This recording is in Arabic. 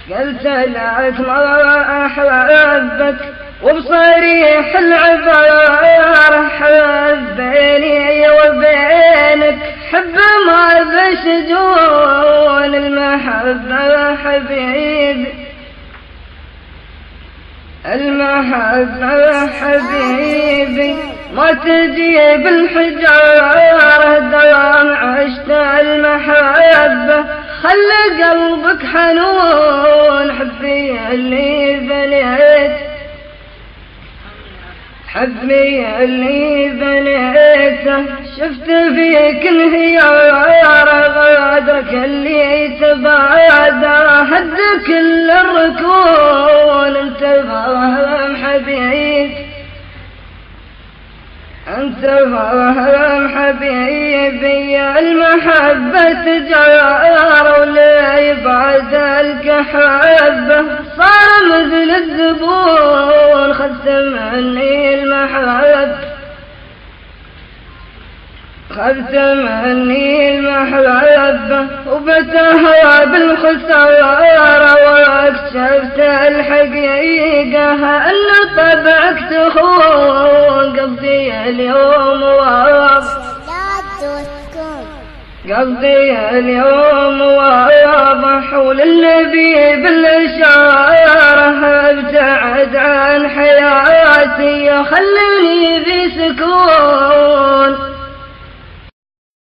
قلت لك ما أحبك وبصريح العبارة حب بيني وبينك حب ما بشجون المحبة حبيبي المحبة حبيبي ما تجيب الحجارة دوام عشت المحبة خلى قلبك حنون حبي اللي بنيت حبي اللي بنيته شفت فيك انهيار غادرك اللي تبعده هد كل الركون انت فاهم حبيبي انت فاهم حبيبي المحبة تجار ولا يبعد الكحبة صار مثل الزبون خذت مني المحبة خذت مني المحبة وبتها بالخسارة واكتشفت الحقيقة ان طبعك تخون قصدي اليوم واضح وللنبي بالإشارة ابتعد عن حياتي خلني في سكون